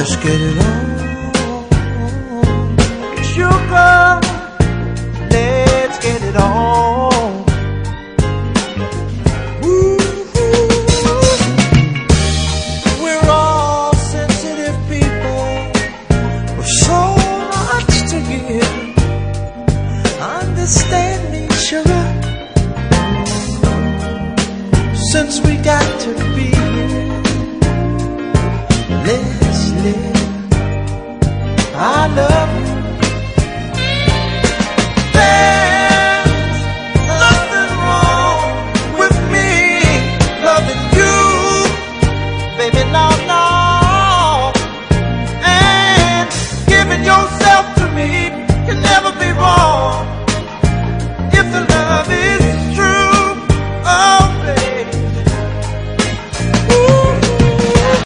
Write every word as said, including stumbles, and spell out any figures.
Let's get it on. Sugar, let's get it on. Ooh, we're all sensitive people with so much to give. Understand me, sugar, since we got to be here. Let's live. I love